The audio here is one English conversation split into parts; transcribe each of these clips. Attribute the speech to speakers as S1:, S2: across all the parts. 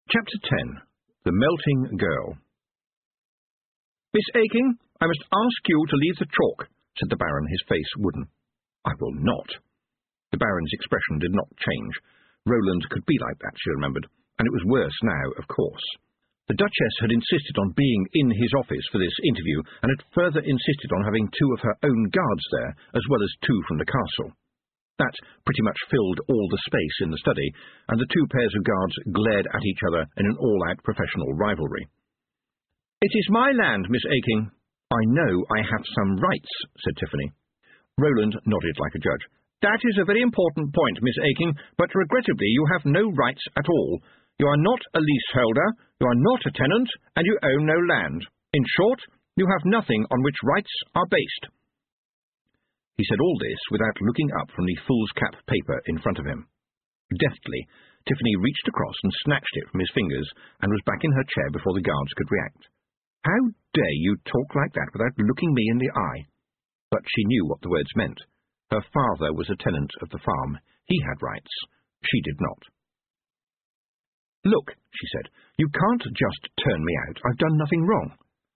S1: Chapter 10. The Melting Girl. "Miss Aking, I must ask you to leave the chalk," said the Baron, his face wooden. "I will not." The Baron's expression did not change. Roland could be like that, she remembered, and it was worse now, of course. The Duchess had insisted on being in his office for this interview, and had further insisted on having 2 of her own guards there, as well as 2 from the castle. That pretty much filled all the space in the study, and the 2 pairs of guards glared at each other in an all-out professional rivalry. "It is my land, Miss Aking." "I know I have some rights," said Tiffany. Roland nodded like a judge. "That is a very important point, Miss Aking, but regrettably you have no rights at all. You are not a leaseholder, you are not a tenant, and you own no land. In short, you have nothing on which rights are based." He said all this without looking up from the foolscap paper in front of him. Deftly, Tiffany reached across and snatched it from his fingers, and was back in her chair before the guards could react. "How dare you talk like that without looking me in the eye?" But she knew what the words meant. Her father was a tenant of the farm. He had rights. She did not. "Look," she said, "you can't just turn me out. I've done nothing wrong."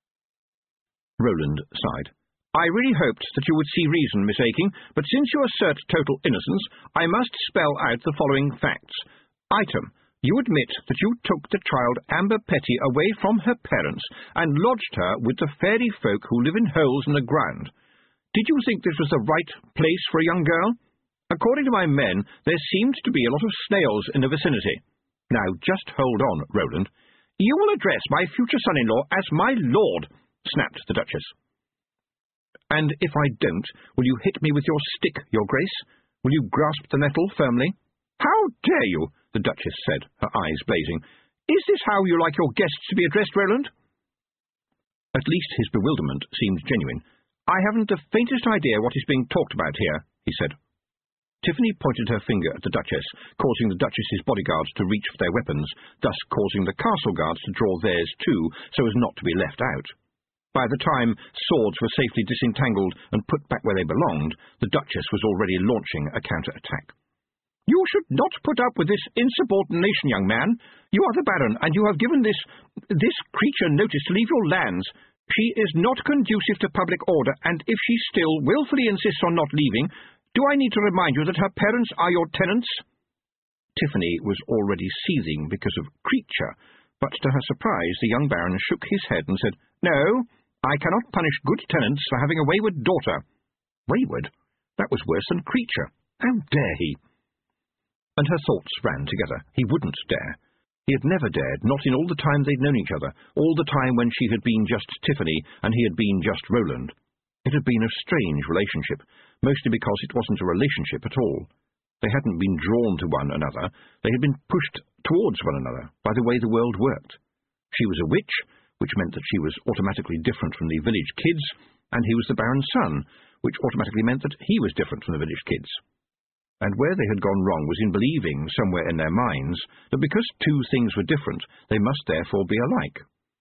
S1: Roland sighed. "I really hoped that you would see reason, Miss Aking, but since you assert total innocence, I must spell out the following facts. Item, you admit that you took the child Amber Petty away from her parents and lodged her with the fairy folk who live in holes in the ground. Did you think this was the right place for a young girl? According to my men, there seemed to be a lot of snails in the vicinity. Now, just hold on, Roland. You will address my future son-in-law as my lord," snapped the Duchess. "And if I don't, will you hit me with your stick, your grace? Will you grasp the nettle firmly?" "How dare you?" the Duchess said, her eyes blazing. "Is this how you like your guests to be addressed, Roland?" At least his bewilderment seemed genuine. "I haven't the faintest idea what is being talked about here," he said. Tiffany pointed her finger at the Duchess, causing the Duchess's bodyguards to reach for their weapons, thus causing the castle guards to draw theirs too, so as not to be left out. By the time swords were safely disentangled and put back where they belonged, the Duchess was already launching a counter-attack. "You should not put up with this insubordination, young man. You are the Baron, and you have given this creature notice to leave your lands. She is not conducive to public order, and if she still willfully insists on not leaving, do I need to remind you that her parents are your tenants?" Tiffany was already seething because of creature, but to her surprise the young Baron shook his head and said, "No, I cannot punish good tenants for having a wayward daughter." Wayward? That was worse than creature. How dare he? And her thoughts ran together. He wouldn't dare. He had never dared, not in all the time they'd known each other, all the time when she had been just Tiffany and he had been just Roland. It had been a strange relationship, mostly because it wasn't a relationship at all. They hadn't been drawn to one another, they had been pushed towards one another by the way the world worked. She was a witch, which meant that she was automatically different from the village kids, and he was the Baron's son, which automatically meant that he was different from the village kids. And where they had gone wrong was in believing, somewhere in their minds, that because 2 things were different, they must therefore be alike.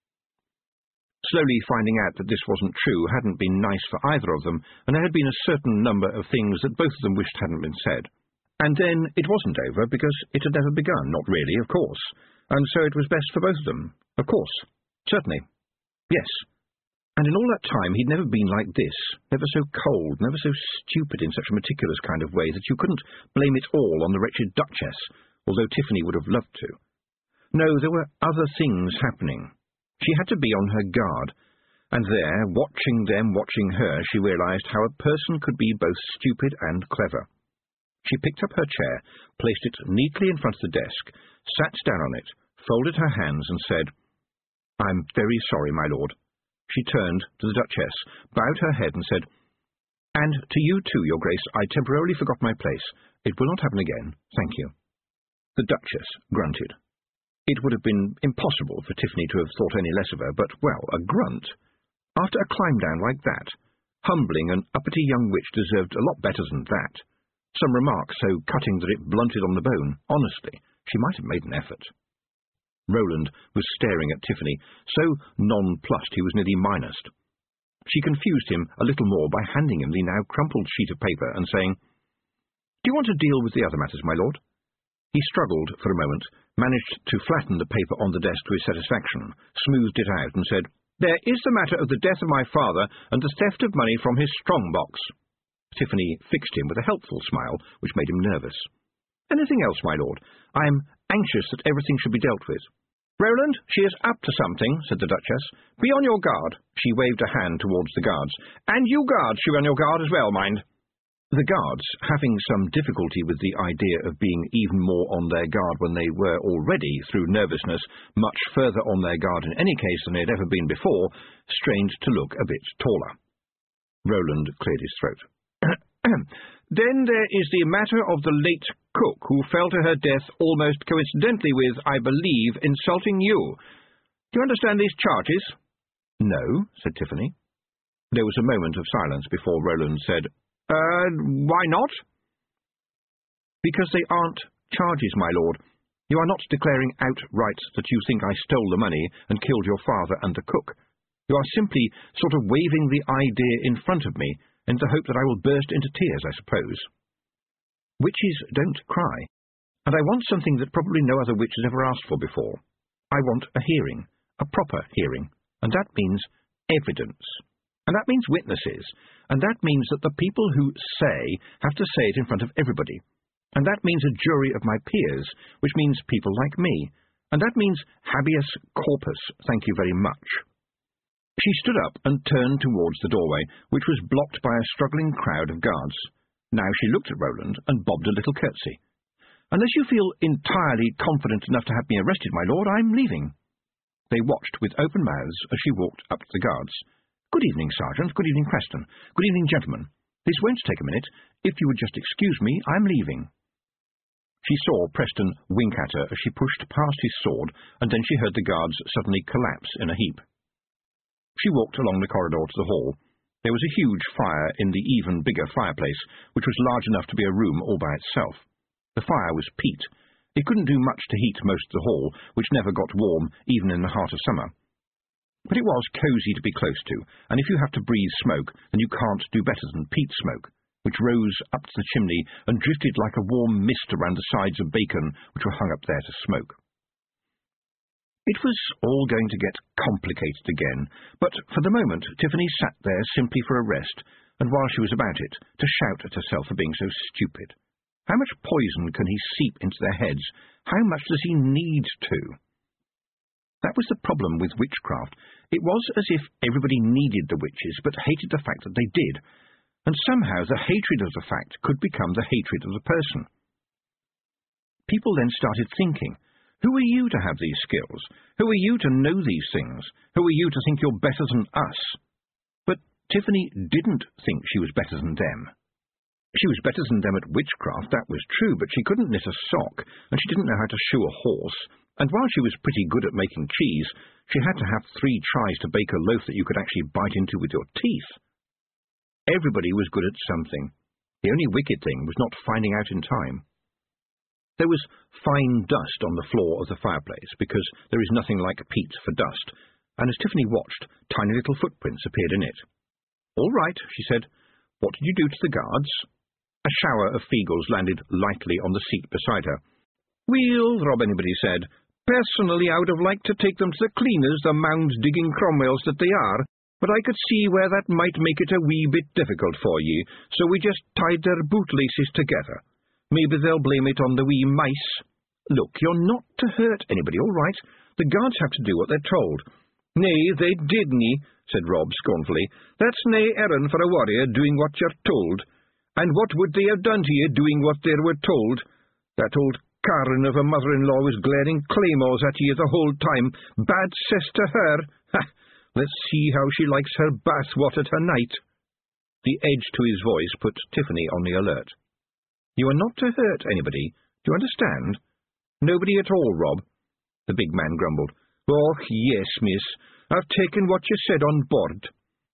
S1: Slowly finding out that this wasn't true hadn't been nice for either of them, and there had been a certain number of things that both of them wished hadn't been said. And then it wasn't over, because it had never begun, not really, of course, and so it was best for both of them, of course. Certainly. Yes. And in all that time he'd never been like this, never so cold, never so stupid in such a meticulous kind of way that you couldn't blame it all on the wretched Duchess, although Tiffany would have loved to. No, there were other things happening. She had to be on her guard, and there, watching them watching her, she realized how a person could be both stupid and clever. She picked up her chair, placed it neatly in front of the desk, sat down on it, folded her hands, and said, "I'm very sorry, my lord." She turned to the Duchess, bowed her head, and said, "And to you too, your grace, I temporarily forgot my place. It will not happen again, thank you." The Duchess grunted. It would have been impossible for Tiffany to have thought any less of her, but, well, a grunt. After a climb-down like that, humbling an uppity young witch deserved a lot better than that. Some remark so cutting that it blunted on the bone. Honestly, she might have made an effort. Roland was staring at Tiffany, so nonplussed he was nearly minused. She confused him a little more by handing him the now crumpled sheet of paper and saying, "Do you want to deal with the other matters, my lord?" He struggled for a moment, managed to flatten the paper on the desk to his satisfaction, smoothed it out, and said, "There is the matter of the death of my father and the theft of money from his strong-box." Tiffany fixed him with a helpful smile, which made him nervous. "Anything else, my lord? I am anxious that everything should be dealt with." "Roland, she is up to something," said the Duchess. "Be on your guard." She waved a hand towards the guards. "And you guards should be on your guard as well, mind." The guards, having some difficulty with the idea of being even more on their guard when they were already, through nervousness, much further on their guard in any case than they had ever been before, strained to look a bit taller. Roland cleared his throat. "Then there is the matter of the late cook, who fell to her death almost coincidentally with, I believe, insulting you. Do you understand these charges?" "No," said Tiffany. There was a moment of silence before Roland said, "Why not?" "Because they aren't charges, my lord. You are not declaring outright that you think I stole the money and killed your father and the cook. You are simply sort of waving the idea in front of me, in the hope that I will burst into tears, I suppose. Witches don't cry, and I want something that probably no other witch has ever asked for before. I want a hearing, a proper hearing, and that means evidence. And that means witnesses, and that means that the people who say have to say it in front of everybody. And that means a jury of my peers, which means people like me. And that means habeas corpus, thank you very much." She stood up and turned towards the doorway, which was blocked by a struggling crowd of guards. Now she looked at Roland and bobbed a little curtsy. "Unless you feel entirely confident enough to have me arrested, my lord, I'm leaving." They watched with open mouths as she walked up to the guards. "Good evening, Sergeant. Good evening, Preston. Good evening, gentlemen. This won't take a minute. If you would just excuse me, I'm leaving." She saw Preston wink at her as she pushed past his sword, and then she heard the guards suddenly collapse in a heap. She walked along the corridor to the hall. There was a huge fire in the even bigger fireplace, which was large enough to be a room all by itself. The fire was peat. It couldn't do much to heat most of the hall, which never got warm even in the heart of summer. But it was cosy to be close to, and if you have to breathe smoke, then you can't do better than peat smoke, which rose up to the chimney and drifted like a warm mist around the sides of bacon which were hung up there to smoke. It was all going to get complicated again, but for the moment Tiffany sat there simply for a rest, and while she was about it, to shout at herself for being so stupid. How much poison can he seep into their heads? How much does he need to? That was the problem with witchcraft. It was as if everybody needed the witches, but hated the fact that they did, and somehow the hatred of the fact could become the hatred of the person. People then started thinking, who are you to have these skills? Who are you to know these things? Who are you to think you're better than us? But Tiffany didn't think she was better than them. She was better than them at witchcraft, that was true, but she couldn't knit a sock, and she didn't know how to shoe a horse, and while she was pretty good at making cheese, she had to have 3 tries to bake a loaf that you could actually bite into with your teeth. Everybody was good at something. The only wicked thing was not finding out in time. There was fine dust on the floor of the fireplace, because there is nothing like peat for dust, and as Tiffany watched, tiny little footprints appeared in it. "All right," she said. "What did you do to the guards?" A shower of Feagles landed lightly on the seat beside her. "Well," Rob Anybody said, "personally I would have liked to take them to the cleaners, the mound-digging Cromwells that they are, but I could see where that might make it a wee bit difficult for ye, so we just tied their bootlaces together. Maybe they'll blame it on the wee mice. Look, you're not to hurt anybody, all right? The guards have to do what they're told." "Nay, they didn't," said Rob scornfully. "That's nae errand for a warrior, doing what you're told. And what would they have done to you, doing what they were told? That old Karen of a mother-in-law was glaring claymores at ye the whole time. Bad cess to her. Ha! Let's see how she likes her bath-water tonight." The edge to his voice put Tiffany on the alert. "You are not to hurt anybody. Do you understand?" "Nobody at all, Rob," the big man grumbled. "Oh, yes, miss. I've taken what you said on board."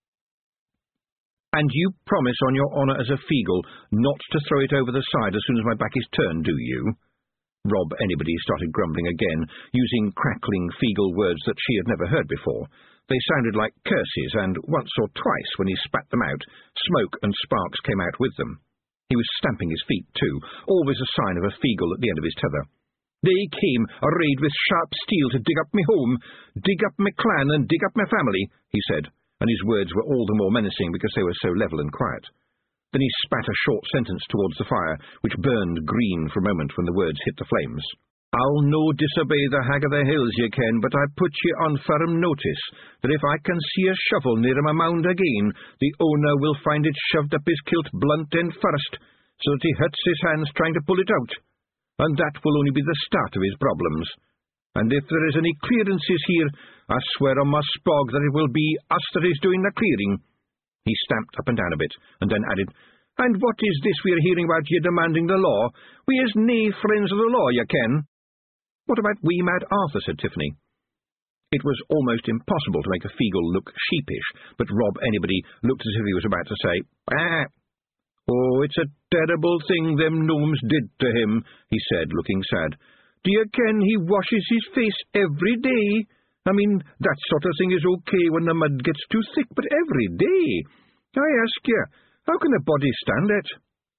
S1: "And you promise on your honour as a Feagle not to throw it over the side as soon as my back is turned, do you?" Rob Anybody started grumbling again, using crackling Feagle words that she had never heard before. They sounded like curses, and once or twice, when he spat them out, smoke and sparks came out with them. He was stamping his feet, too, always a sign of a Feagle at the end of his tether. They came arrayed with sharp steel to dig up me home, dig up me clan, and dig up me family, he said, and his words were all the more menacing because they were so level and quiet. Then he spat a short sentence towards the fire, which burned green for a moment when the words hit the flames. I'll no disobey the Hag of the Hills, ye ken, but I put ye on firm notice that if I can see a shovel near my mound again, the owner will find it shoved up his kilt blunt end first, so that he hurts his hands trying to pull it out, and that will only be the start of his problems. And if there is any clearances here, I swear on my spog that it will be us that is doing the clearing. He stamped up and down a bit, and then added, And what is this we are hearing about ye demanding the law? We is nae friends of the law, ye ken. What about wee mad Arthur, said Tiffany. It was almost impossible to make a Feegle look sheepish, but Rob Anybody looked as if he was about to say, Ah! Oh, it's a terrible thing them gnomes did to him, he said, looking sad. Do you ken he washes his face every day? I mean, that sort of thing is okay when the mud gets too thick, but every day? I ask you, how can a body stand it?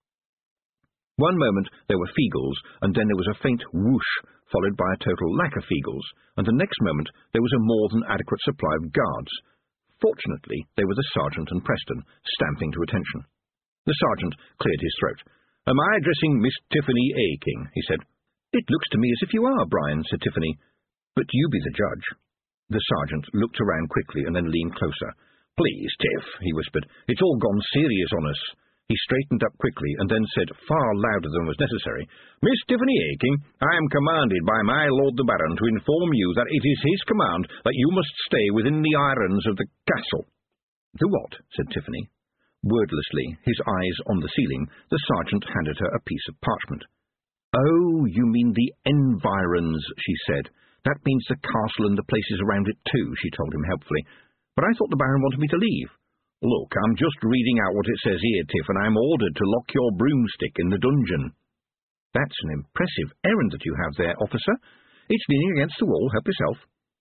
S1: One moment there were Feegles, and then there was a faint whoosh, followed by a total lack of Feegles, and the next moment there was a more than adequate supply of guards. Fortunately, they were the sergeant and Preston, stamping to attention. The sergeant cleared his throat. Am I addressing Miss Tiffany Aking? He said. It looks to me as if you are, Brian, said Tiffany. But you be the judge. The sergeant looked around quickly and then leaned closer. Please, Tiff, he whispered. It's all gone serious on us. He straightened up quickly and then said, far louder than was necessary, Miss Tiffany Aking, I am commanded by my Lord the Baron to inform you that it is his command that you must stay within the irons of the castle. The what? Said Tiffany. Wordlessly, his eyes on the ceiling, the sergeant handed her a piece of parchment. Oh, you mean the environs, she said. That means the castle and the places around it too, she told him helpfully. But I thought the Baron wanted me to leave. Look, I'm just reading out what it says here, Tiff, and I'm ordered to lock your broomstick in the dungeon. That's an impressive errand that you have there, officer. It's leaning against the wall. Help yourself.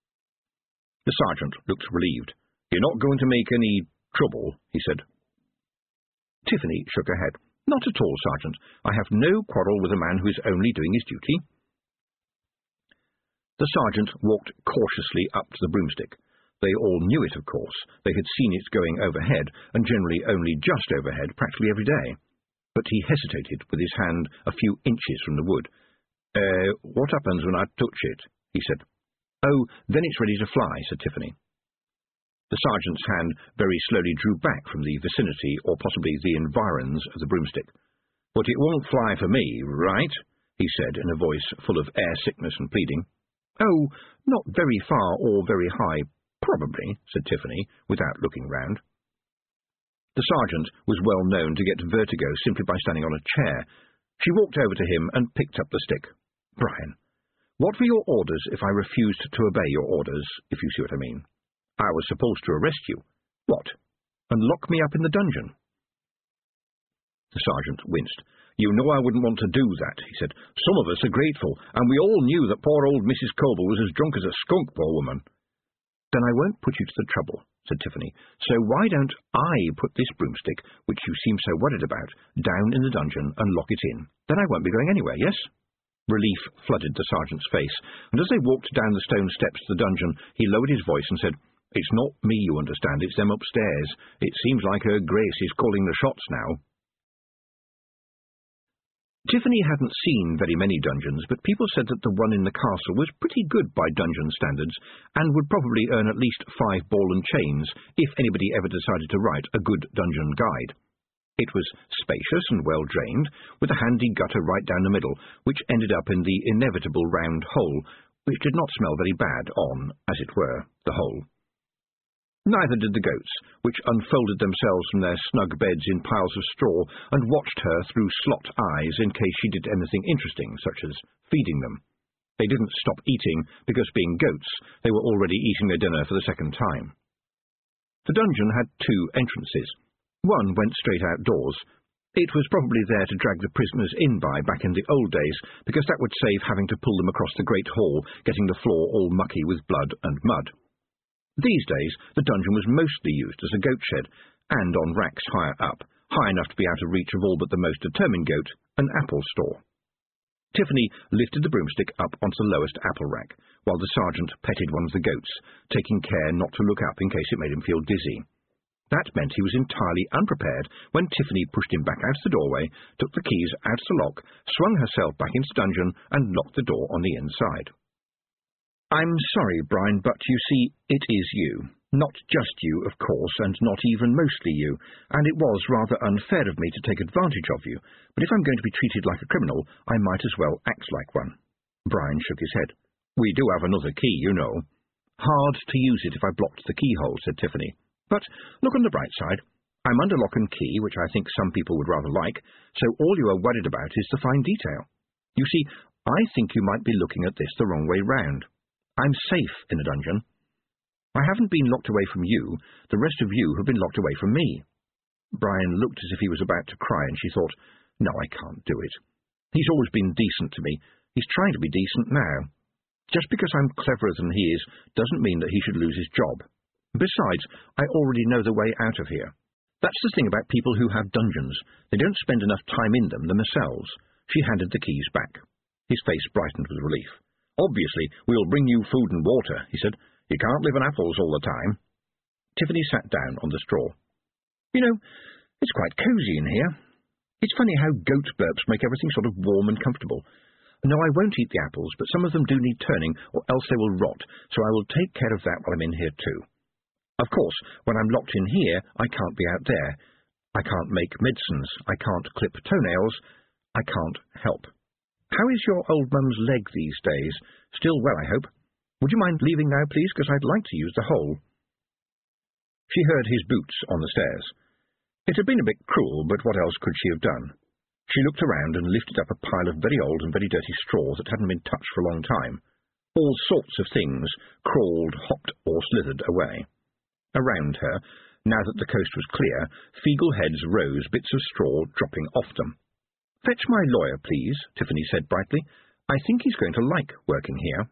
S1: The sergeant looked relieved. You're not going to make any trouble, he said. Tiffany shook her head. Not at all, Sergeant. I have no quarrel with a man who is only doing his duty. The sergeant walked cautiously up to the broomstick. They all knew it, of course. They had seen it going overhead, and generally only just overhead, practically every day. But he hesitated, with his hand a few inches from the wood. What happens when I touch it? He said. Oh, then it's ready to fly, said Tiffany. The sergeant's hand very slowly drew back from the vicinity, or possibly the environs, of the broomstick. But it won't fly for me, right? He said in a voice full of air sickness and pleading. Oh, not very far or very high, probably, said Tiffany, without looking round. The sergeant was well known to get vertigo simply by standing on a chair. She walked over to him and picked up the stick. Brian, what were your orders if I refused to obey your orders, if you see what I mean? I was supposed to arrest you. What? And lock me up in the dungeon? The sergeant winced. You know I wouldn't want to do that, he said. Some of us are grateful, and we all knew that poor old Mrs. Coble was as drunk as a skunk, poor woman. Then I won't put you to the trouble, said Tiffany. So why don't I put this broomstick, which you seem so worried about, down in the dungeon and lock it in? Then I won't be going anywhere, yes? Relief flooded the sergeant's face, and as they walked down the stone steps to the dungeon, he lowered his voice and said, It's not me, you understand, it's them upstairs. It seems like Her Grace is calling the shots now. Tiffany hadn't seen very many dungeons, but people said that the one in the castle was pretty good by dungeon standards, and would probably earn at least 5 ball and chains if anybody ever decided to write a good dungeon guide. It was spacious and well-drained, with a handy gutter right down the middle, which ended up in the inevitable round hole, which did not smell very bad on, as it were, the hole. Neither did the goats, which unfolded themselves from their snug beds in piles of straw and watched her through slot eyes in case she did anything interesting, such as feeding them. They didn't stop eating because, being goats, they were already eating their dinner for the second time. The dungeon had 2 entrances. One went straight outdoors. It was probably there to drag the prisoners in by back in the old days, because that would save having to pull them across the great hall, getting the floor all mucky with blood and mud. These days, the dungeon was mostly used as a goat shed, and on racks higher up, high enough to be out of reach of all but the most determined goat, an apple store. Tiffany lifted the broomstick up onto the lowest apple rack, while the sergeant petted one of the goats, taking care not to look up in case it made him feel dizzy. That meant he was entirely unprepared when Tiffany pushed him back out the doorway, took the keys out the lock, swung herself back into the dungeon, and locked the door on the inside. "I'm sorry, Brian, but you see, it is you. Not just you, of course, and not even mostly you, and it was rather unfair of me to take advantage of you, but if I'm going to be treated like a criminal, I might as well act like one." Brian shook his head. "We do have another key, you know." "Hard to use it if I blocked the keyhole," said Tiffany. "But look on the bright side. I'm under lock and key, which I think some people would rather like, so all you are worried about is the fine detail. You see, I think you might be looking at this the wrong way round. I'm safe in the dungeon. I haven't been locked away from you. The rest of you have been locked away from me." Brian looked as if he was about to cry, and she thought, "No, I can't do it. He's always been decent to me. He's trying to be decent now. Just because I'm cleverer than he is doesn't mean that he should lose his job. Besides, I already know the way out of here. That's the thing about people who have dungeons. They don't spend enough time in them themselves." She handed the keys back. His face brightened with relief. "Obviously, we'll bring you food and water," he said. "You can't live on apples all the time." Tiffany sat down on the straw. "You know, it's quite cosy in here. It's funny how goat burps make everything sort of warm and comfortable. No, I won't eat the apples, but some of them do need turning, or else they will rot, so I will take care of that while I'm in here too. Of course, when I'm locked in here, I can't be out there. I can't make medicines. I can't clip toenails. I can't help. How is your old mum's leg these days? Still well, I hope. Would you mind leaving now, please, because I'd like to use the hole." She heard his boots on the stairs. It had been a bit cruel, but what else could she have done? She looked around and lifted up a pile of very old and very dirty straw that hadn't been touched for a long time. All sorts of things crawled, hopped, or slithered away. Around her, now that the coast was clear, feeble heads rose, bits of straw dropping off them. "Fetch my lawyer, please," Tiffany said brightly. "I think he's going to like working here."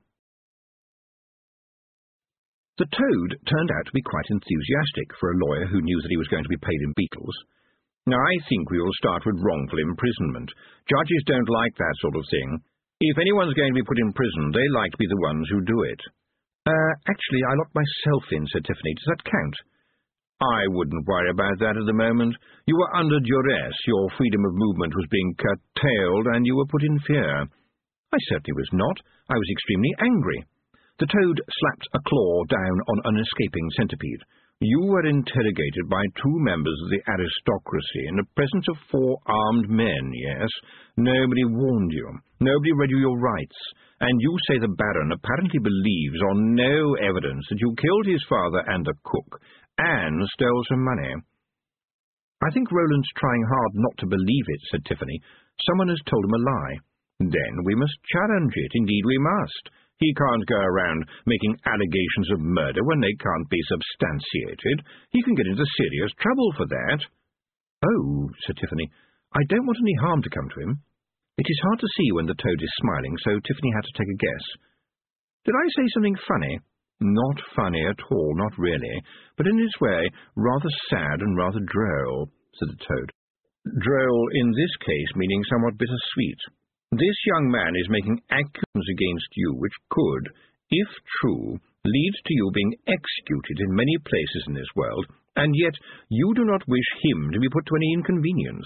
S1: The Toad turned out to be quite enthusiastic for a lawyer who knew that he was going to be paid in beetles. "I think we will start with wrongful imprisonment. Judges don't like that sort of thing. If anyone's going to be put in prison, they like to be the ones who do it." Actually, I locked myself in," said Tiffany. "Does that count?" "I wouldn't worry about that at the moment. You were under duress, your freedom of movement was being curtailed, and you were put in fear." "I certainly was not. I was extremely angry." The Toad slapped a claw down on an escaping centipede. "You were interrogated by 2 members of the aristocracy in the presence of 4 armed men, yes? Nobody warned you. Nobody read you your rights. And you say the Baron apparently believes on no evidence that you killed his father and the cook, and stole some money." "I think Roland's trying hard not to believe it," said Tiffany. "Someone has told him a lie." "Then we must challenge it. Indeed we must. He can't go around making allegations of murder when they can't be substantiated. He can get into serious trouble for that." "Oh," said Tiffany, "I don't want any harm to come to him." It is hard to see when the Toad is smiling, so Tiffany had to take a guess. "Did I say something funny?" "Not funny at all, not really, but in its way rather sad and rather droll," said the Toad. "Droll in this case meaning somewhat bittersweet. This young man is making accusations against you which could, if true, lead to you being executed in many places in this world, and yet you do not wish him to be put to any inconvenience.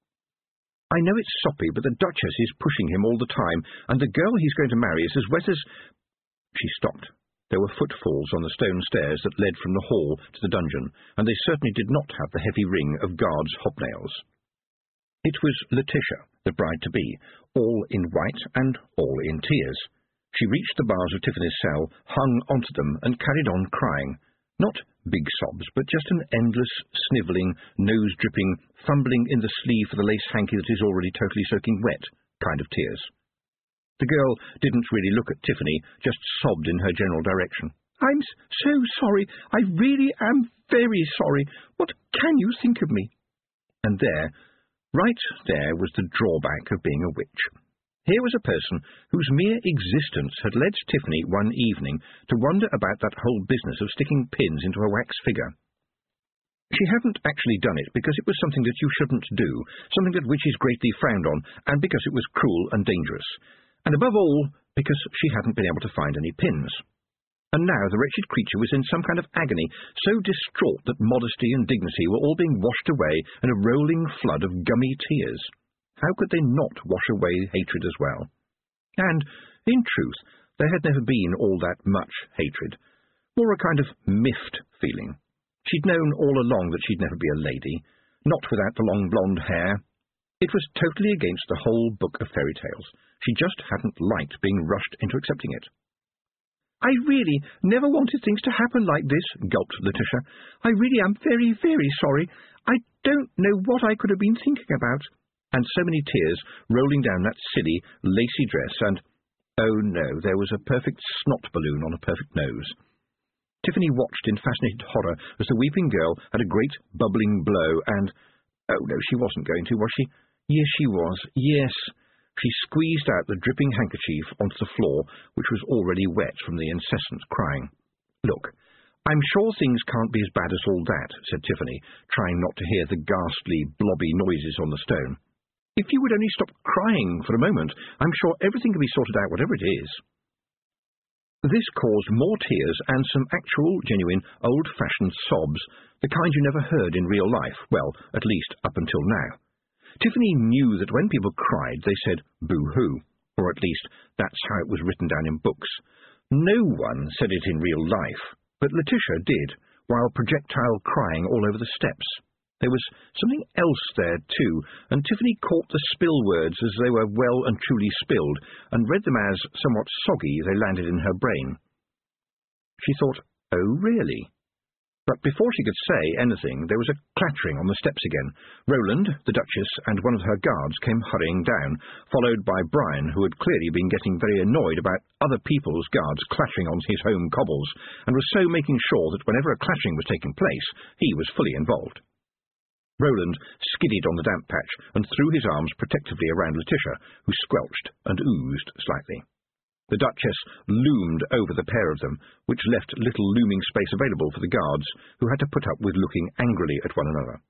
S1: I know it's soppy, but the Duchess is pushing him all the time, and the girl he's going to marry is as wet as—" She stopped. There were footfalls on the stone stairs that led from the hall to the dungeon, and they certainly did not have the heavy ring of guards' hobnails. It was Letitia, the bride-to-be, all in white and all in tears. She reached the bars of Tiffany's cell, hung onto them, and carried on crying. Not big sobs, but just an endless, snivelling, nose-dripping, fumbling in the sleeve for the lace hanky that is already totally soaking wet kind of tears. The girl didn't really look at Tiffany, just sobbed in her general direction. "I'm so sorry. I really am very sorry. What can you think of me?" And there, right there, was the drawback of being a witch. Here was a person whose mere existence had led Tiffany one evening to wonder about that whole business of sticking pins into a wax figure. She hadn't actually done it because it was something that you shouldn't do, something that witches greatly frowned on, and because it was cruel and dangerous, and above all, because she hadn't been able to find any pins. And now the wretched creature was in some kind of agony, so distraught that modesty and dignity were all being washed away in a rolling flood of gummy tears. How could they not wash away hatred as well? And, in truth, there had never been all that much hatred, more a kind of miffed feeling. She'd known all along that she'd never be a lady, not without the long blonde hair. It was totally against the whole book of fairy tales. She just hadn't liked being rushed into accepting it. "I really never wanted things to happen like this," gulped Letitia. "I really am very, very sorry. I don't know what I could have been thinking about." And so many tears rolling down that silly, lacy dress, and, oh no, there was a perfect snot balloon on a perfect nose. Tiffany watched in fascinated horror as the weeping girl had a great bubbling blow, and, oh no, she wasn't going to, was she? Yes, she was, yes. She squeezed out the dripping handkerchief onto the floor, which was already wet from the incessant crying. "Look, I'm sure things can't be as bad as all that," said Tiffany, trying not to hear the ghastly, blobby noises on the stone. "If you would only stop crying for a moment, I'm sure everything can be sorted out, whatever it is." This caused more tears and some actual, genuine, old-fashioned sobs, the kind you never heard in real life, well, at least up until now. Tiffany knew that when people cried, they said boo-hoo, or at least that's how it was written down in books. No one said it in real life, but Letitia did, while projectile crying all over the steps. There was something else there, too, and Tiffany caught the spill words as they were well and truly spilled, and read them as, somewhat soggy, they landed in her brain. She thought, oh, really? But before she could say anything, there was a clattering on the steps again. Roland, the Duchess, and one of her guards came hurrying down, followed by Brian, who had clearly been getting very annoyed about other people's guards clattering on his home cobbles, and was so making sure that whenever a clattering was taking place, he was fully involved. Roland skidded on the damp patch and threw his arms protectively around Letitia, who squelched and oozed slightly. The Duchess loomed over the pair of them, which left little looming space available for the guards, who had to put up with looking angrily at one another.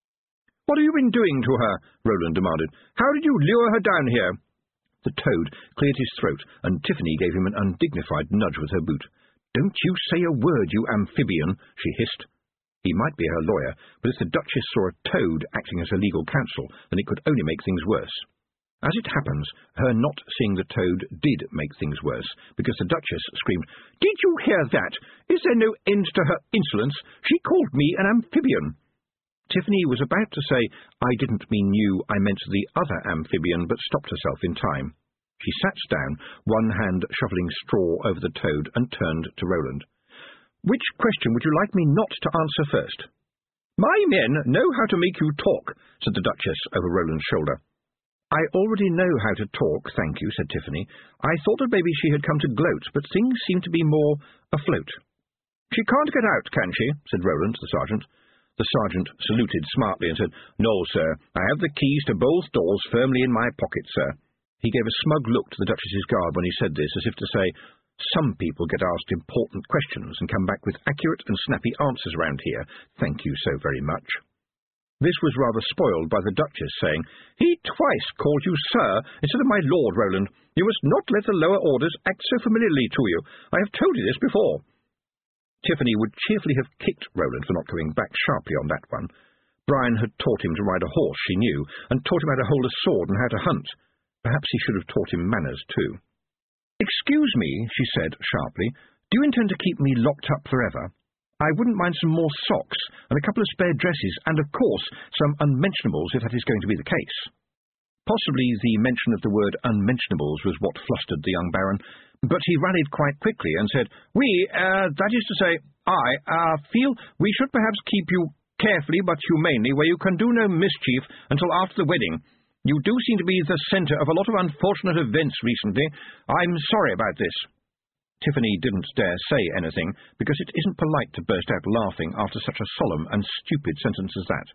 S1: "What have you been doing to her?" Roland demanded. "How did you lure her down here?" The Toad cleared his throat, and Tiffany gave him an undignified nudge with her boot. "Don't you say a word, you amphibian," she hissed. He might be her lawyer, but if the Duchess saw a toad acting as her legal counsel, then it could only make things worse. As it happens, her not seeing the toad did make things worse, because the Duchess screamed, "Did you hear that? Is there no end to her insolence? She called me an amphibian." Tiffany was about to say, "I didn't mean you, I meant the other amphibian," but stopped herself in time. She sat down, one hand shoveling straw over the toad, and turned to Roland. "Which question would you like me not to answer first?" "My men know how to make you talk," said the Duchess over Roland's shoulder. "I already know how to talk, thank you," said Tiffany. "I thought that maybe she had come to gloat, but things seem to be more afloat." "She can't get out, can she?" said Roland to the sergeant. The sergeant saluted smartly and said, "No, sir. I have the keys to both doors firmly in my pocket, sir." He gave a smug look to the Duchess's guard when he said this, as if to say, "Some people get asked important questions and come back with accurate and snappy answers round here. Thank you so very much." This was rather spoiled by the Duchess saying, "He twice called you sir instead of my lord, Roland. You must not let the lower orders act so familiarly to you. I have told you this before." Tiffany would cheerfully have kicked Roland for not coming back sharply on that one. Brian had taught him to ride a horse, she knew, and taught him how to hold a sword and how to hunt. Perhaps he should have taught him manners, too. "Excuse me," she said sharply, "do you intend to keep me locked up forever? I wouldn't mind some more socks, and a couple of spare dresses, and, of course, some unmentionables, if that is going to be the case." Possibly the mention of the word unmentionables was what flustered the young Baron, but he rallied quite quickly and said, that is to say, I feel we should perhaps keep you carefully but humanely where you can do no mischief until after the wedding. You do seem to be the centre of a lot of unfortunate events recently. I'm sorry about this." Tiffany didn't dare say anything, because it isn't polite to burst out laughing after such a solemn and stupid sentence as that.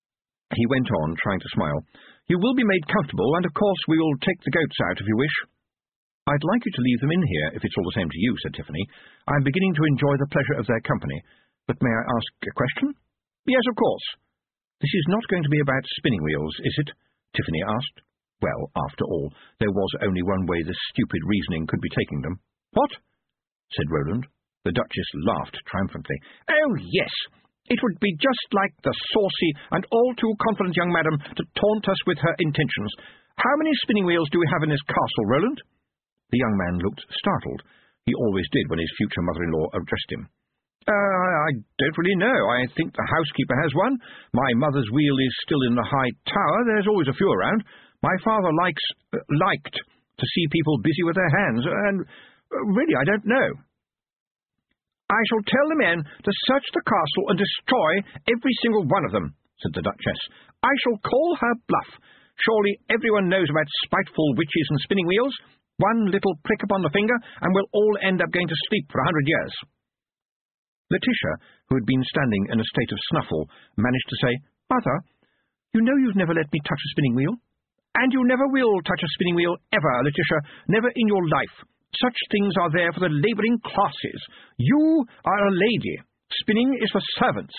S1: He went on, trying to smile. "You will be made comfortable, and of course we will take the goats out if you wish." "I'd like you to leave them in here, if it's all the same to you," said Tiffany. "I'm beginning to enjoy the pleasure of their company. But may I ask a question?" Yes, of course. This is not going to be about spinning wheels, is it? Tiffany asked. Well, after all, there was only one way this stupid reasoning could be taking them. What? Said Roland. The Duchess laughed triumphantly. Oh, yes. It would be just like the saucy and all-too-confident young madam to taunt us with her intentions. How many spinning wheels do we have in this castle, Roland? The young man looked startled. He always did when his future mother-in-law addressed him. I don't really know. I think the housekeeper has one. My mother's wheel is still in the high tower. There's always a few around. My father liked to see people busy with their hands, and really, I don't know. I shall tell the men to search the castle and destroy every single one of them, said the Duchess. I shall call her bluff. Surely everyone knows about spiteful witches and spinning wheels. One little prick upon the finger, and we'll all end up going to sleep for 100 years. Letitia, who had been standing in a state of snuffle, managed to say, Mother, you know you've never let me touch a spinning wheel. And you never will touch a spinning wheel ever, Letitia, never in your life. Such things are there for the labouring classes. You are a lady. Spinning is for servants.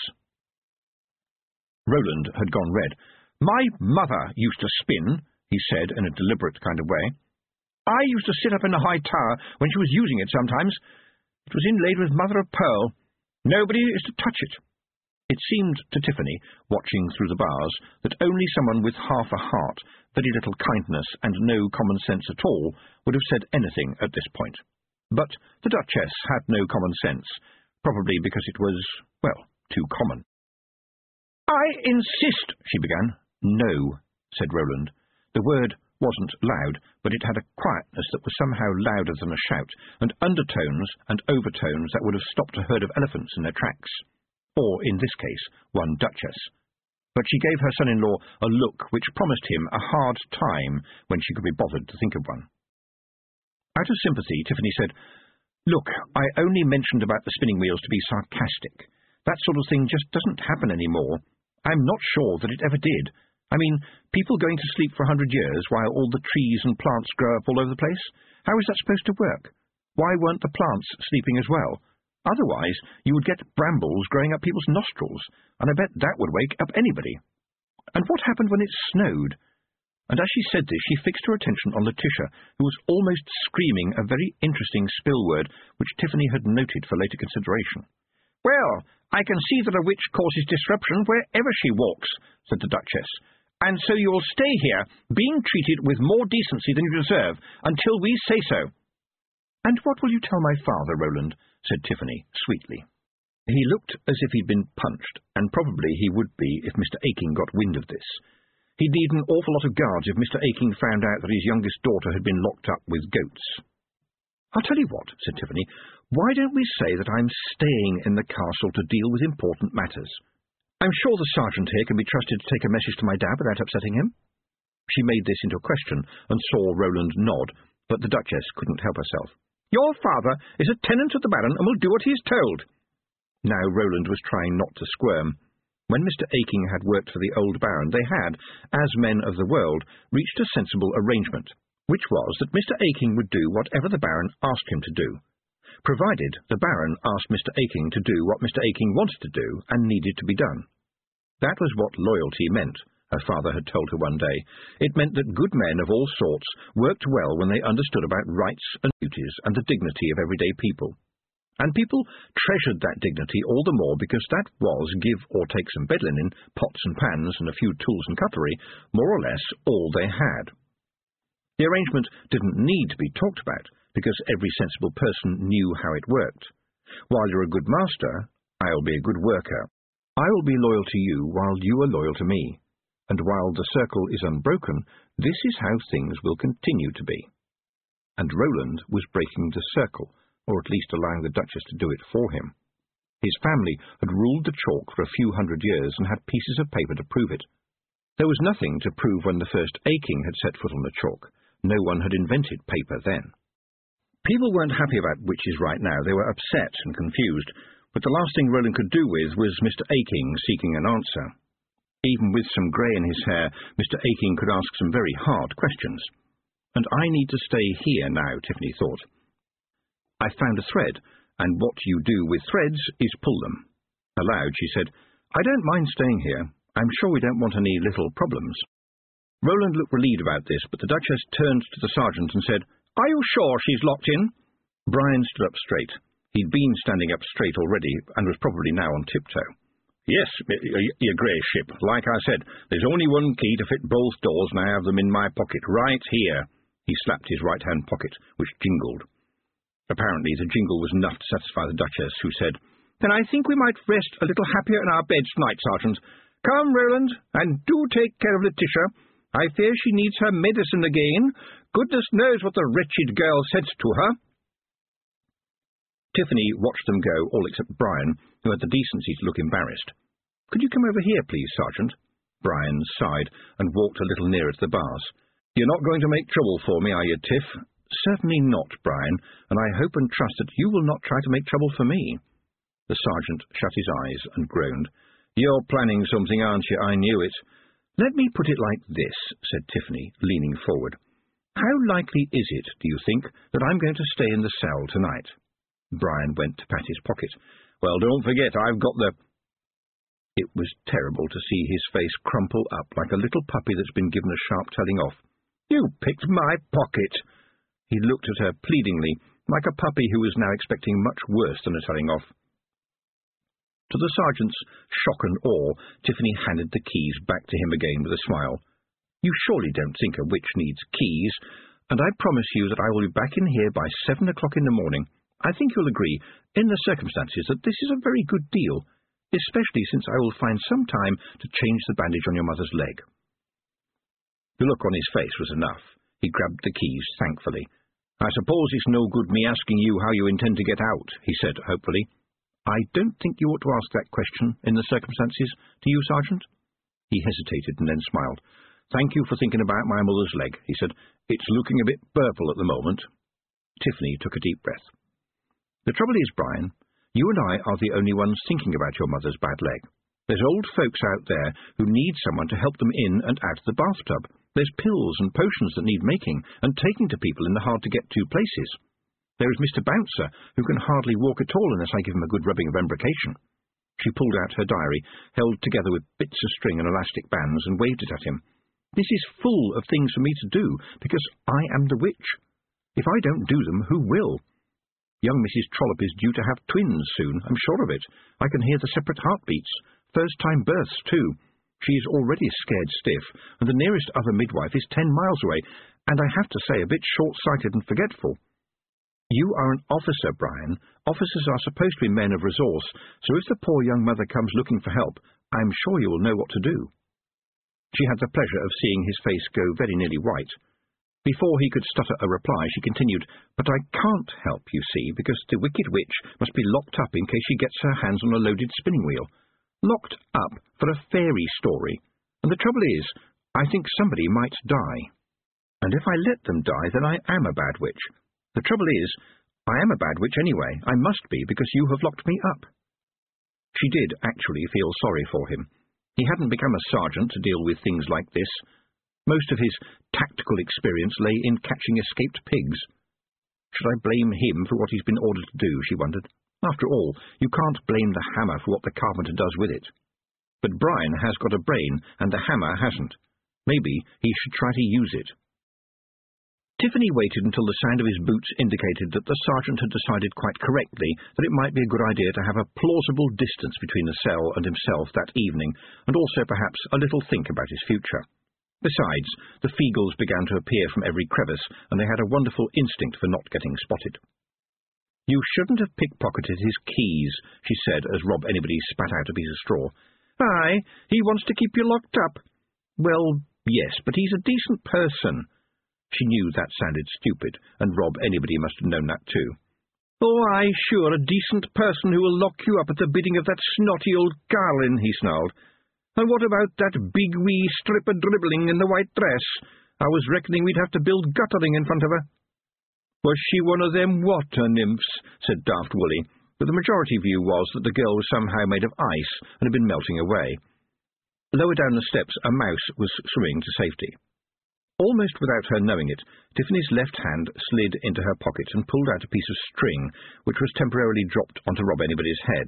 S1: Roland had gone red. My mother used to spin, he said in a deliberate kind of way. I used to sit up in the high tower when she was using it sometimes. It was inlaid with mother of pearl. Nobody is to touch it. It seemed to Tiffany, watching through the bars, that only someone with half a heart, very little kindness, and no common sense at all would have said anything at this point. But the Duchess had no common sense, probably because it was, well, too common. I insist, she began. No, said Roland. The word wasn't loud, but it had a quietness that was somehow louder than a shout, and undertones and overtones that would have stopped a herd of elephants in their tracks. Or, in this case, one Duchess. But she gave her son-in-law a look which promised him a hard time when she could be bothered to think of one. Out of sympathy, Tiffany said, Look, I only mentioned about the spinning wheels to be sarcastic. That sort of thing just doesn't happen anymore. I'm not sure that it ever did. I mean, people going to sleep for 100 years while all the trees and plants grow up all over the place? How is that supposed to work? Why weren't the plants sleeping as well? Otherwise, you would get brambles growing up people's nostrils, and I bet that would wake up anybody. And what happened when it snowed? And as she said this, she fixed her attention on Letitia, who was almost screaming a very interesting spill word which Tiffany had noted for later consideration. Well, I can see that a witch causes disruption wherever she walks, said the Duchess. And so you'll stay here, being treated with more decency than you deserve, until we say so. And what will you tell my father, Roland? Said Tiffany, sweetly. He looked as if he'd been punched, and probably he would be if Mr. Aking got wind of this. He'd need an awful lot of guards if Mr. Aking found out that his youngest daughter had been locked up with goats. I'll tell you what, said Tiffany, why don't we say that I'm staying in the castle to deal with important matters? I'm sure the sergeant here can be trusted to take a message to my dad without upsetting him. She made this into a question, and saw Roland nod, but the Duchess couldn't help herself. Your father is a tenant of the Baron and will do what he is told. Now Roland was trying not to squirm. When Mr. Aking had worked for the old Baron, they had, as men of the world, reached a sensible arrangement, which was that Mr. Aking would do whatever the Baron asked him to do, provided the Baron asked Mr. Aking to do what Mr. Aking wanted to do and needed to be done. That was what loyalty meant, her father had told her one day. It meant that good men of all sorts worked well when they understood about rights and duties and the dignity of everyday people. And people treasured that dignity all the more because that was, give or take some bed linen, pots and pans, and a few tools and cutlery, more or less all they had. The arrangement didn't need to be talked about, because every sensible person knew how it worked. While you're a good master, I'll be a good worker. I will be loyal to you while you are loyal to me. And while the circle is unbroken, this is how things will continue to be. And Roland was breaking the circle, or at least allowing the Duchess to do it for him. His family had ruled the chalk for a few hundred years and had pieces of paper to prove it. There was nothing to prove when the first Aking had set foot on the chalk. No one had invented paper then. People weren't happy about witches right now. They were upset and confused, but the last thing Roland could do with was Mr. Aking seeking an answer. Even with some grey in his hair, Mr. Aking could ask some very hard questions. And I need to stay here now, Tiffany thought. I found a thread, and what you do with threads is pull them. Aloud, she said, I don't mind staying here. I'm sure we don't want any little problems. Roland looked relieved about this, but the Duchess turned to the sergeant and said, Are you sure she's locked in? Brian stood up straight. He'd been standing up straight already, and was probably now on tiptoe. Yes, your Grace-ship. Like I said, there's only one key to fit both doors, and I have them in my pocket, right here. He slapped his right-hand pocket, which jingled. Apparently the jingle was enough to satisfy the Duchess, who said, Then I think we might rest a little happier in our beds tonight, Sergeant. Come, Roland, and do take care of Letitia. I fear she needs her medicine again. Goodness knows what the wretched girl said to her. Tiffany watched them go, all except Brian, who had the decency to look embarrassed. Could you come over here, please, Sergeant? Brian sighed and walked a little nearer to the bars. You're not going to make trouble for me, are you, Tiff? Certainly not, Brian, and I hope and trust that you will not try to make trouble for me. The sergeant shut his eyes and groaned. You're planning something, aren't you? I knew it. Let me put it like this, said Tiffany, leaning forward. How likely is it, do you think, that I'm going to stay in the cell tonight? Brian went to pat his pocket. Well, don't forget, I've got the... It was terrible to see his face crumple up like a little puppy that's been given a sharp telling off. You picked my pocket! He looked at her pleadingly, like a puppy who was now expecting much worse than a telling off. To the sergeant's shock and awe, Tiffany handed the keys back to him again with a smile. You surely don't think a witch needs keys, and I promise you that I will be back in here by 7 o'clock in the morning. I think you'll agree, in the circumstances, that this is a very good deal, especially since I will find some time to change the bandage on your mother's leg. The look on his face was enough. He grabbed the keys thankfully. I suppose it's no good me asking you how you intend to get out, he said hopefully. I don't think you ought to ask that question, in the circumstances, do you, Sergeant? He hesitated and then smiled. Thank you for thinking about my mother's leg, he said. It's looking a bit purple at the moment. Tiffany took a deep breath. The trouble is, Brian, you and I are the only ones thinking about your mother's bad leg. There's old folks out there who need someone to help them in and out of the bathtub. There's pills and potions that need making and taking to people in the hard-to-get-to places. There is Mr. Bouncer, who can hardly walk at all unless I give him a good rubbing of embrocation. She pulled out her diary, held together with bits of string and elastic bands, and waved it at him. This is full of things for me to do, because I am the witch. If I don't do them, who will? Young Mrs. Trollope is due to have twins soon, I'm sure of it. I can hear the separate heartbeats. First-time births, too. She's already scared stiff, and the nearest other midwife is 10 miles away, and I have to say a bit short-sighted and forgetful. You are an officer, Brian. Officers are supposed to be men of resource, so if the poor young mother comes looking for help, I'm sure you will know what to do. She had the pleasure of seeing his face go very nearly white. Before he could stutter a reply, she continued, But I can't help, you see, because the wicked witch must be locked up in case she gets her hands on a loaded spinning wheel. Locked up for a fairy story. And the trouble is, I think somebody might die. And if I let them die, then I am a bad witch. The trouble is, I am a bad witch anyway. I must be, because you have locked me up. She did actually feel sorry for him. He hadn't become a sergeant to deal with things like this. Most of his tactical experience lay in catching escaped pigs. Should I blame him for what he's been ordered to do, she wondered. After all, you can't blame the hammer for what the carpenter does with it. But Brian has got a brain, and the hammer hasn't. Maybe he should try to use it. Tiffany waited until the sound of his boots indicated that the sergeant had decided quite correctly that it might be a good idea to have a plausible distance between the cell and himself that evening, and also perhaps a little think about his future. Besides, the Feagles began to appear from every crevice, and they had a wonderful instinct for not getting spotted. You shouldn't have pickpocketed his keys, she said as Rob Anybody spat out a piece of straw. Aye, he wants to keep you locked up. Well, yes, but he's a decent person. She knew that sounded stupid, and Rob Anybody must have known that too. Oh, aye, sure, a decent person who will lock you up at the bidding of that snotty old Garlin, he snarled. And what about that big wee stripper dribbling in the white dress? I was reckoning we'd have to build guttering in front of her. Was she one of them water nymphs? Said Daft Woolly, but the majority view was that the girl was somehow made of ice and had been melting away. Lower down the steps, a mouse was swimming to safety. Almost without her knowing it, Tiffany's left hand slid into her pocket and pulled out a piece of string, which was temporarily dropped onto Rob Anybody's head.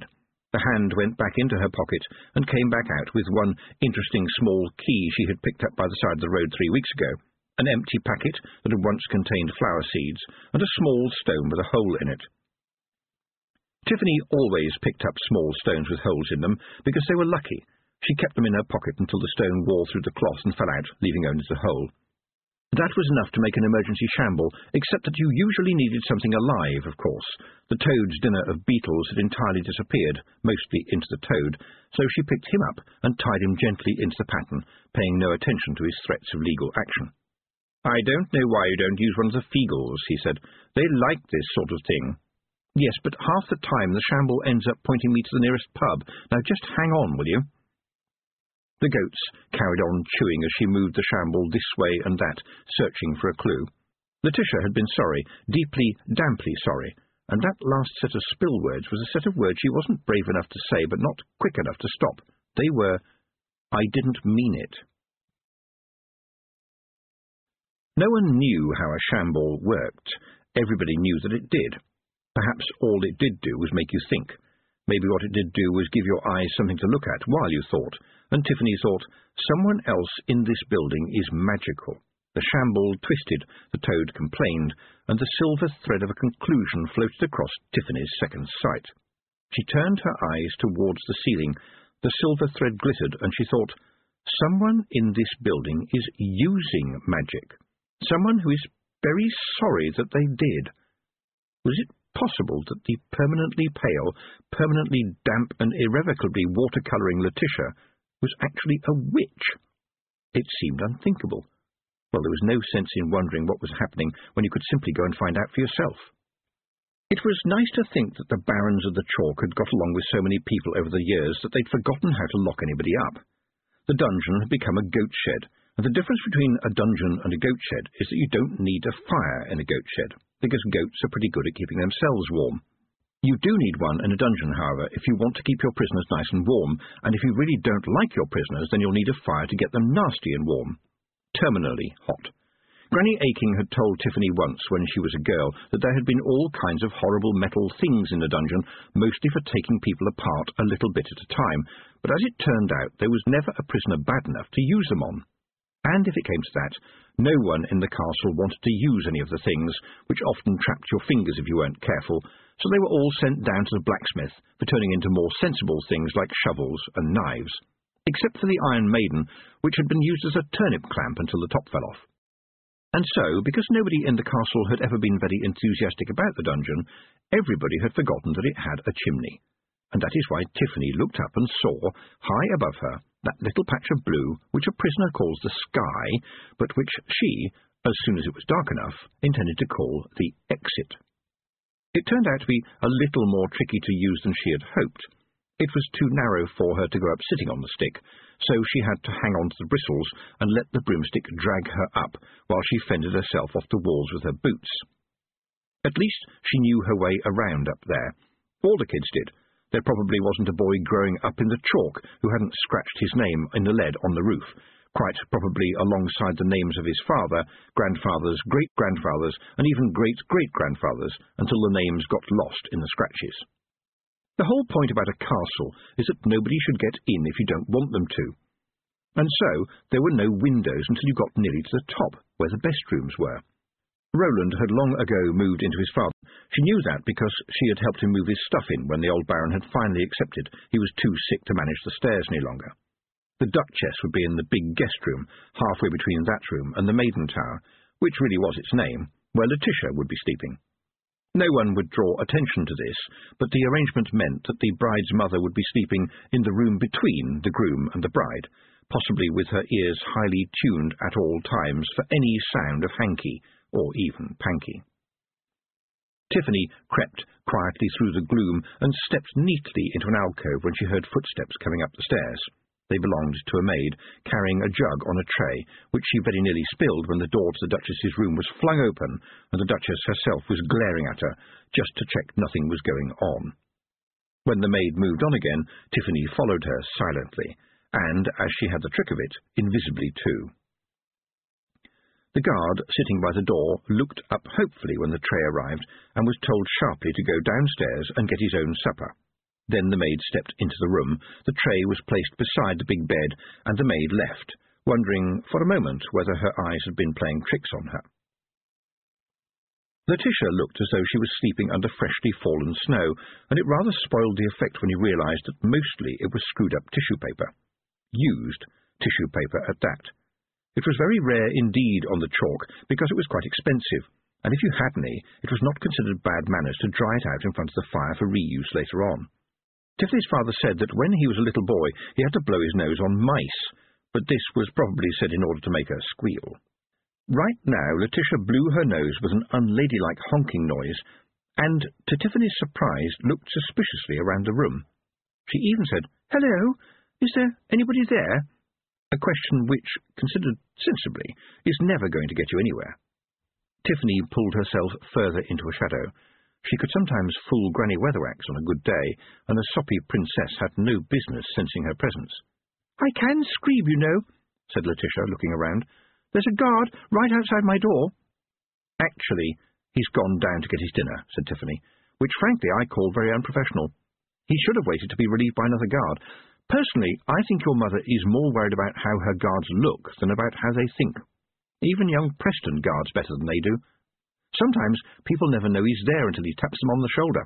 S1: The hand went back into her pocket and came back out with one interesting small key she had picked up by the side of the road 3 weeks ago, an empty packet that had once contained flower seeds, and a small stone with a hole in it. Tiffany always picked up small stones with holes in them because they were lucky. She kept them in her pocket until the stone wore through the cloth and fell out, leaving only the hole. That was enough to make an emergency shamble, except that you usually needed something alive, of course. The toad's dinner of beetles had entirely disappeared, mostly into the toad, so she picked him up and tied him gently into the pattern, paying no attention to his threats of legal action. "I don't know why you don't use one of the Feagles," he said. "They like this sort of thing." "Yes, but half the time the shamble ends up pointing me to the nearest pub. Now just hang on, will you?" The goats carried on chewing as she moved the shamble this way and that, searching for a clue. Letitia had been sorry, deeply, damply sorry, and that last set of spill words was a set of words she wasn't brave enough to say, but not quick enough to stop. They were, "I didn't mean it." No one knew how a shamble worked. Everybody knew that it did. Perhaps all it did do was make you think. Maybe what it did do was give your eyes something to look at while you thought, and Tiffany thought, someone else in this building is magical. The shamble twisted, the toad complained, and the silver thread of a conclusion floated across Tiffany's second sight. She turned her eyes towards the ceiling. The silver thread glittered, and she thought, someone in this building is using magic. Someone who is very sorry that they did. Was it possible that the permanently pale, permanently damp and irrevocably watercolouring Letitia was actually a witch? It seemed unthinkable. Well, there was no sense in wondering what was happening when you could simply go and find out for yourself. It was nice to think that the barons of the chalk had got along with so many people over the years that they'd forgotten how to lock anybody up. The dungeon had become a goat shed, and the difference between a dungeon and a goat shed is that you don't need a fire in a goat shed, because goats are pretty good at keeping themselves warm. You do need one in a dungeon, however, if you want to keep your prisoners nice and warm, and if you really don't like your prisoners, then you'll need a fire to get them nasty and warm. Terminally hot. Granny Aching had told Tiffany once, when she was a girl, that there had been all kinds of horrible metal things in the dungeon, mostly for taking people apart a little bit at a time, but as it turned out, there was never a prisoner bad enough to use them on. And if it came to that, no one in the castle wanted to use any of the things, which often trapped your fingers if you weren't careful, so they were all sent down to the blacksmith for turning into more sensible things like shovels and knives, except for the Iron Maiden, which had been used as a turnip clamp until the top fell off. And so, because nobody in the castle had ever been very enthusiastic about the dungeon, everybody had forgotten that it had a chimney. And that is why Tiffany looked up and saw, high above her, that little patch of blue which a prisoner calls the sky, but which she, as soon as it was dark enough, intended to call the exit. It turned out to be a little more tricky to use than she had hoped. It was too narrow for her to go up sitting on the stick, so she had to hang on to the bristles and let the broomstick drag her up while she fended herself off the walls with her boots. At least she knew her way around up there. All the kids did. There probably wasn't a boy growing up in the chalk who hadn't scratched his name in the lead on the roof, quite probably alongside the names of his father, grandfathers, great-grandfathers, and even great-great-grandfathers, until the names got lost in the scratches. The whole point about a castle is that nobody should get in if you don't want them to. And so there were no windows until you got nearly to the top, where the best rooms were. Roland had long ago moved into his father. She knew that because she had helped him move his stuff in when the old baron had finally accepted he was too sick to manage the stairs any longer. The Duchess would be in the big guest room, halfway between that room and the Maiden Tower, which really was its name, where Letitia would be sleeping. No one would draw attention to this, but the arrangement meant that the bride's mother would be sleeping in the room between the groom and the bride, possibly with her ears highly tuned at all times for any sound of hanky, or even panky. Tiffany crept quietly through the gloom and stepped neatly into an alcove when she heard footsteps coming up the stairs. They belonged to a maid, carrying a jug on a tray, which she very nearly spilled when the door to the Duchess's room was flung open, and the Duchess herself was glaring at her, just to check nothing was going on. When the maid moved on again, Tiffany followed her silently, and, as she had the trick of it, invisibly too. The guard, sitting by the door, looked up hopefully when the tray arrived, and was told sharply to go downstairs and get his own supper. Then the maid stepped into the room, the tray was placed beside the big bed, and the maid left, wondering for a moment whether her eyes had been playing tricks on her. Letitia looked as though she was sleeping under freshly fallen snow, and it rather spoiled the effect when you realised that mostly it was screwed-up tissue paper. Used tissue paper at that. It was very rare indeed on the chalk, because it was quite expensive, and if you had any, it was not considered bad manners to dry it out in front of the fire for reuse later on. Tiffany's father said that when he was a little boy, he had to blow his nose on mice, but this was probably said in order to make her squeal. Right now, Letitia blew her nose with an unladylike honking noise, and, to Tiffany's surprise, looked suspiciously around the room. She even said, "Hello, is there anybody there?" A question which, considered sensibly, is never going to get you anywhere. Tiffany pulled herself further into a shadow. She could sometimes fool Granny Weatherwax on a good day, and the soppy princess had no business sensing her presence. "I can scream, you know," said Letitia, looking around. "There's a guard right outside my door." "Actually, he's gone down to get his dinner," said Tiffany, which frankly I call very unprofessional. "He should have waited to be relieved by another guard. Personally, I think your mother is more worried about how her guards look than about how they think. Even young Preston guards better than they do. Sometimes people never know he's there until he taps them on the shoulder.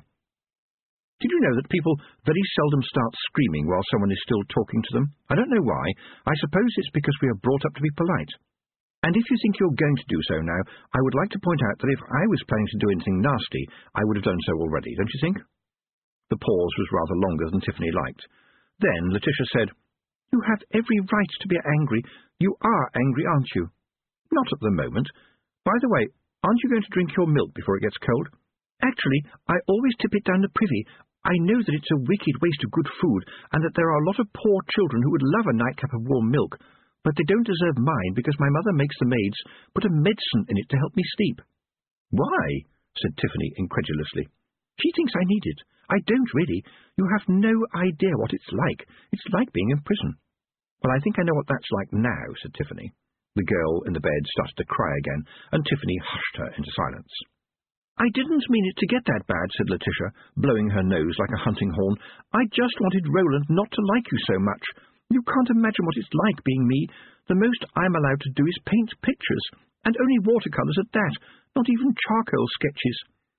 S1: Did you know that people very seldom start screaming while someone is still talking to them? I don't know why. I suppose it's because we are brought up to be polite. And if you think you're going to do so now, I would like to point out that if I was planning to do anything nasty, I would have done so already, don't you think?" The pause was rather longer than Tiffany liked. Then Letitia said, "You have every right to be angry. You are angry, aren't you?" "Not at the moment. By the way, aren't you going to drink your milk before it gets cold?" "Actually, I always tip it down the privy. I know that it's a wicked waste of good food, and that there are a lot of poor children who would love a nightcap of warm milk, but they don't deserve mine because my mother makes the maids put a medicine in it to help me sleep." "Why?" said Tiffany incredulously. "She thinks I need it. I don't really. You have no idea what it's like. It's like being in prison." "Well, I think I know what that's like now," said Tiffany. The girl in the bed started to cry again, and Tiffany hushed her into silence. "I didn't mean it to get that bad," said Letitia, blowing her nose like a hunting horn. "I just wanted Roland not to like you so much. You can't imagine what it's like being me. The most I'm allowed to do is paint pictures, and only watercolours at that, not even charcoal sketches."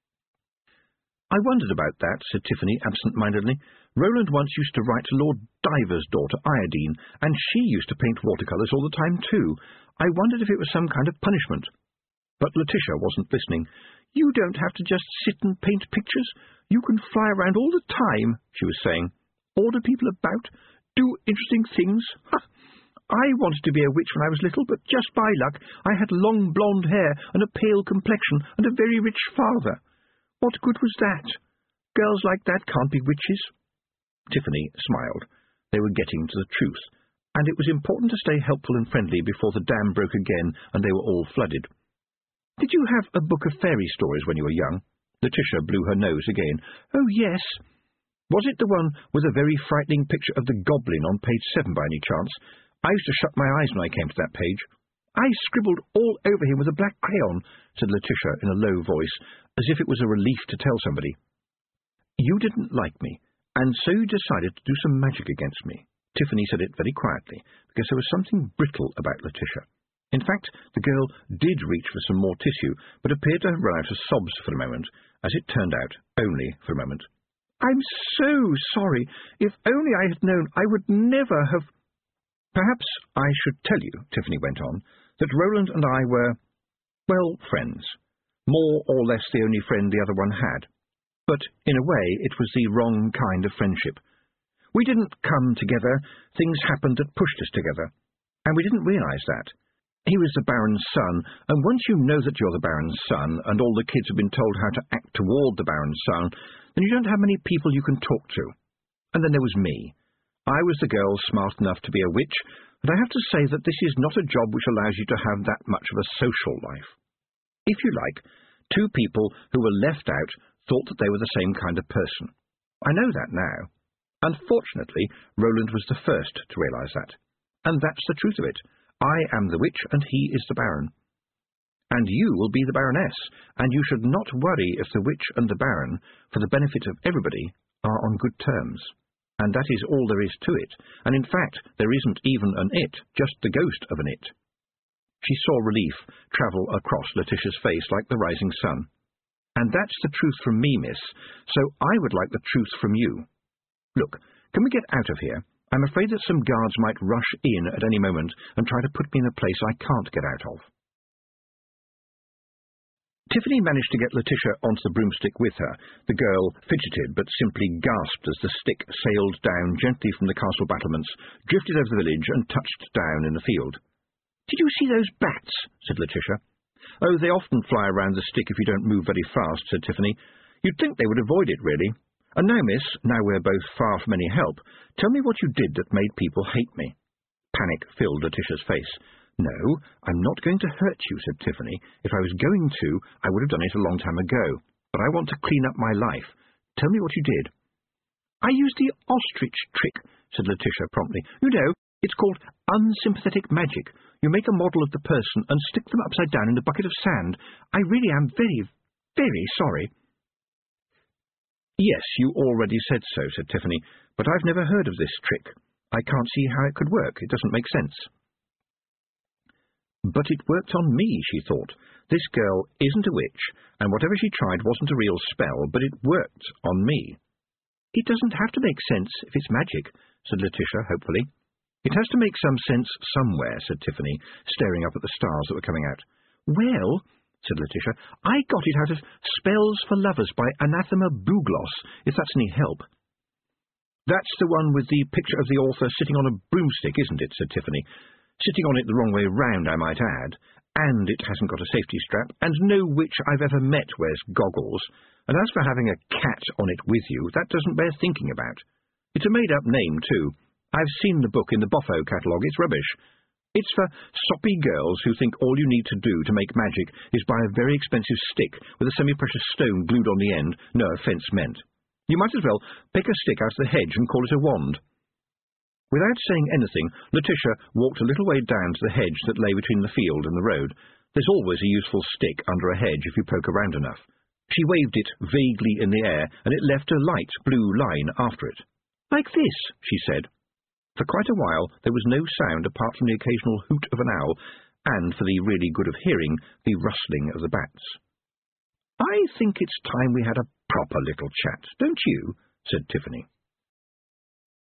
S1: "I wondered about that," said Tiffany absent-mindedly. "Roland once used to write to Lord Diver's daughter, Iodine, and she used to paint watercolours all the time too. I wondered if it was some kind of punishment." But Letitia wasn't listening. "You don't have to just sit and paint pictures. You can fly around all the time," she was saying. "Order people about, do interesting things. Ha! I wanted to be a witch when I was little, but just by luck I had long blonde hair and a pale complexion and a very rich father. What good was that? Girls like that can't be witches." Tiffany smiled. They were getting to the truth, and it was important to stay helpful and friendly before the dam broke again and they were all flooded. "Did you have a book of fairy stories when you were young?" Letitia blew her nose again. "Oh, yes." "Was it the one with a very frightening picture of the goblin on page 7 by any chance? I used to shut my eyes when I came to that page." "I scribbled all over him with a black crayon," said Letitia in a low voice, as if it was a relief to tell somebody. "You didn't like me, and so you decided to do some magic against me." Tiffany said it very quietly, because there was something brittle about Letitia. In fact, the girl did reach for some more tissue, but appeared to have run out of sobs for a moment, as it turned out, only for a moment. "I'm so sorry. If only I had known, I would never have—" "Perhaps I should tell you," Tiffany went on, "that Roland and I were, well, friends. More or less the only friend the other one had. But, in a way, it was the wrong kind of friendship. We didn't come together. Things happened that pushed us together. And we didn't realise that. He was the Baron's son, and once you know that you're the Baron's son, and all the kids have been told how to act toward the Baron's son, then you don't have many people you can talk to. And then there was me. I was the girl smart enough to be a witch, and I have to say that this is not a job which allows you to have that much of a social life. If you like, two people who were left out thought that they were the same kind of person. I know that now. Unfortunately, Roland was the first to realise that. And that's the truth of it. I am the witch, and he is the Baron. And you will be the Baroness, and you should not worry if the witch and the Baron, for the benefit of everybody, are on good terms, and that is all there is to it, and in fact there isn't even an it, just the ghost of an it. She saw relief travel across Letitia's face like the rising sun. And that's the truth from me, miss, so I would like the truth from you. Look, can we get out of here? I'm afraid that some guards might rush in at any moment and try to put me in a place I can't get out of. Tiffany managed to get Letitia onto the broomstick with her. The girl fidgeted, but simply gasped as the stick sailed down gently from the castle battlements, drifted over the village, and touched down in the field. "Did you see those bats?" said Letitia. "Oh, they often fly around the stick if you don't move very fast," said Tiffany. "You'd think they would avoid it, really. And now, miss, now we're both far from any help, tell me what you did that made people hate me." Panic filled Letitia's face. "No, I'm not going to hurt you," said Tiffany. "If I was going to, I would have done it a long time ago. But I want to clean up my life. Tell me what you did." "I used the ostrich trick," said Letitia promptly. "You know, it's called unsympathetic magic. You make a model of the person and stick them upside down in a bucket of sand. I really am very, very sorry." "Yes, you already said so," said Tiffany, "but I've never heard of this trick. I can't see how it could work. It doesn't make sense." But it worked on me, she thought. This girl isn't a witch, and whatever she tried wasn't a real spell, but it worked on me. "It doesn't have to make sense if it's magic," said Letitia hopefully. "It has to make some sense somewhere," said Tiffany, staring up at the stars that were coming out. "Well," said Letitia, "I got it out of Spells for Lovers by Anathema Bugloss, if that's any help." "That's the one with the picture of the author sitting on a broomstick, isn't it?" said Tiffany. "Sitting on it the wrong way round, I might add. And it hasn't got a safety strap, and no witch I've ever met wears goggles. And as for having a cat on it with you, that doesn't bear thinking about. It's a made-up name, too. I've seen the book in the Boffo catalogue. It's rubbish. It's for soppy girls who think all you need to do to make magic is buy a very expensive stick with a semi-precious stone glued on the end, no offence meant. You might as well pick a stick out of the hedge and call it a wand." Without saying anything, Letitia walked a little way down to the hedge that lay between the field and the road. There's always a useful stick under a hedge if you poke around enough. She waved it vaguely in the air, and it left a light blue line after it. "Like this," she said. For quite a while there was no sound apart from the occasional hoot of an owl, and, for the really good of hearing, the rustling of the bats. "I think it's time we had a proper little chat, don't you?" said Tiffany.